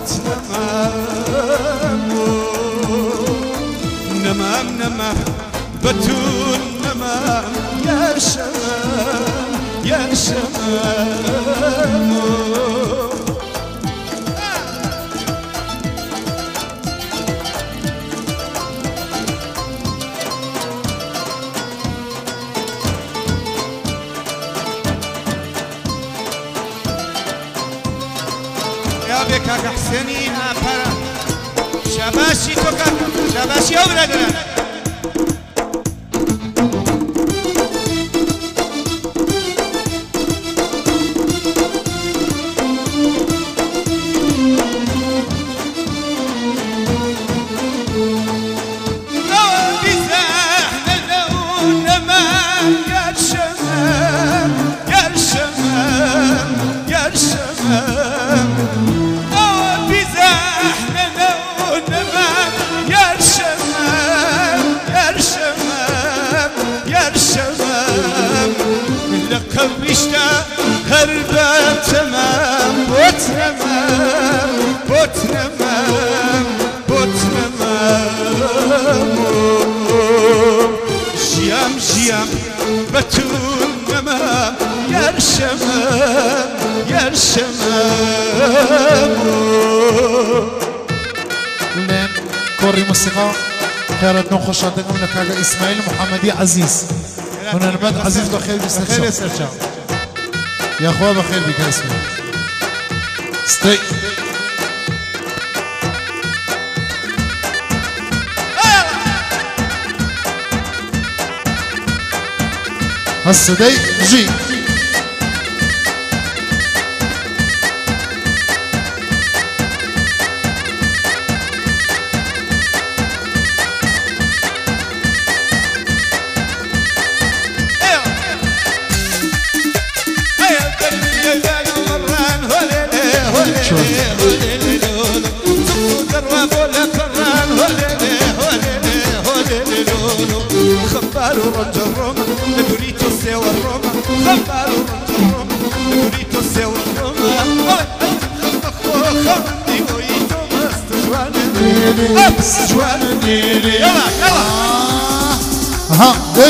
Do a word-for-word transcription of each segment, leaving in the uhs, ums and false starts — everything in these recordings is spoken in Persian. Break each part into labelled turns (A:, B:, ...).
A: نمام نمام نمام بتون نمام يا شمام يا شمام
B: کاک حسینی آپارا شاباشی تو کاک شاباشی او برادران
A: هربا تمام بوت نمام بوت نمام بوت نمام جيام جيام بتون نمام يا شمام يا شمام
C: ولين كوري موسيقى خيرت نخش عندكم لك اسماعيل محمدي عزيز هنا البلد عزيز بخير بخير يا اخوة بخير بك اسمه ستي هسه دي جي
A: خبالو رجل روما دوريتو سوى الروما خبالو رجل روما دوريتو سوى الروما خمدي ويتو مستجوان النيلي مستجوان النيلي يلا يلا
C: ها دي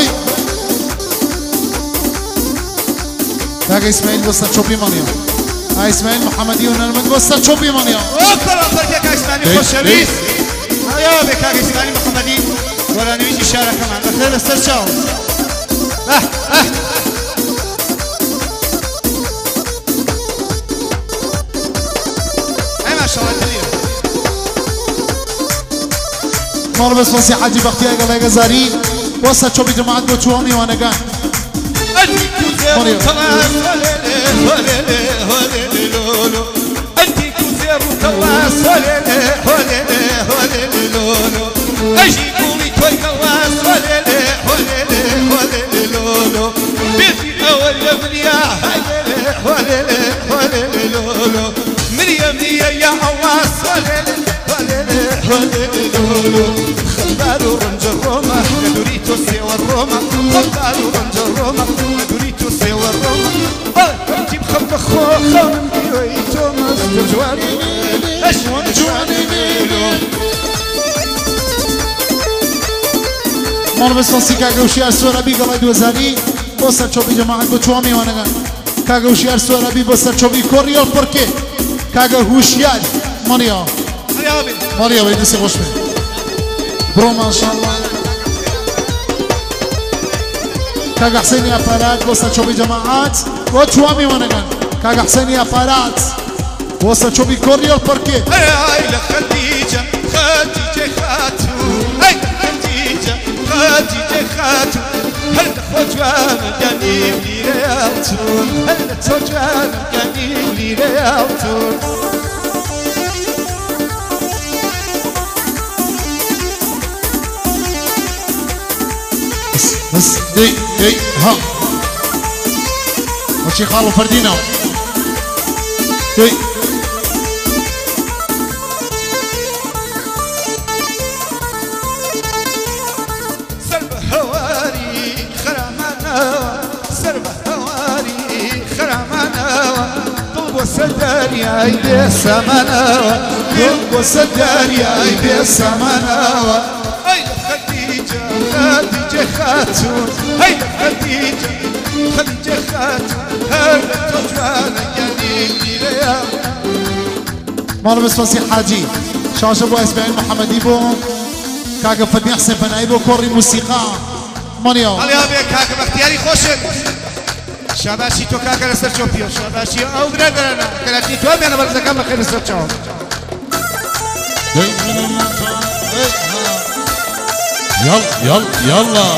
C: تاقي اسماعيل وسط شوبي مانيا هاي اسماعيل محمدي ونالمد وسط شوبي مانيا
B: اوكرا فرقك اسماعيل خوش شريس يا بك اسماعيل محمدي ولا نيجي شارع كمان بخير استرشاو اه اه اي ما شاء الله كبير
C: مار بس وسي حاجي بختي اقل غزاري وسط شوبي جماعة بوچوامي وانگان
A: مريم انتي كوزير وطلاس اجيبوني توي قواس وليلي وليلي وليلي لولو بيتي اول يا وليلي وليلي وليلي لولو مريم يا يا عواس وليلي وليلي وليلي لولو خبالو رنج الروما دوريتو سوى الروما خبالو رنج الروما دوريتو سوى الروما انتي بخبخ خمدي ويتو مستجواني اشوان جواني
C: مار بس وسي كاغوشيار سورابي قبل دوزاري وسط شوبي جماعة بوچوامي وانگان كاغوشيار سورابي وسط شوبي كوريال porque كاغوشيار ماريا ماريا بيدي سي خوش برو ما شاء الله كاغ حسيني افارات وسط شوبي جماعات بوچوامي وانگان كاغ حسيني افارات وسط شوبي كوريال porque
A: هاي لخديجة خديجة خاتو هاي خديجة خديجة خاتو هل تخوجوان جاني ليريالتون هل تخوجوان جاني ليريالتون
C: بس بس دي دي ها وشي خالو فردينو دي
A: سرب هواري خرمانا سرب هواري خرمانا طلب وسداني عيدي سمانا
C: كل وسداريا بسمناوة
A: هاي خديجة خديجة خاتون هاي خديجة خديجة خاتون هربت وجوانا يعني ديريا
C: مالا بس واسي حاجي شاشة بو اسماعيل محمدي بو كاكا فتني حسين بناي بو كوري موسيقى مانيو
B: هلا يا بيك كاكا باختياري خوشك شاباشي تو كاكا لسر شوبيو شاباشي او درنا كلاتي تو انا برزا كم خير لسر شوب
C: يلا يلا يلا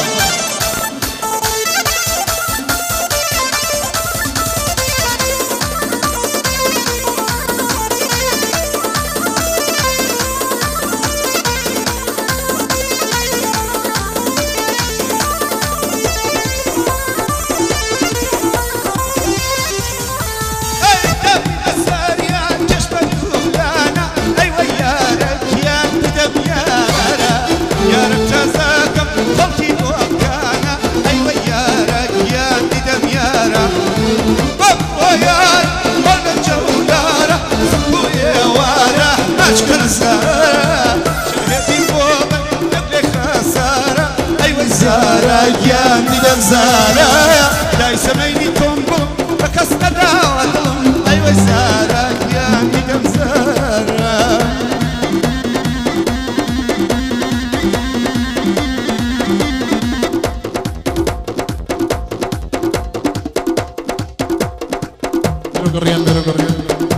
A: يا ندم زارا لا يسميني كومبو بكس قداوة أيوة زارا يا ندم زارا
C: بيرو قريان بيرو قريان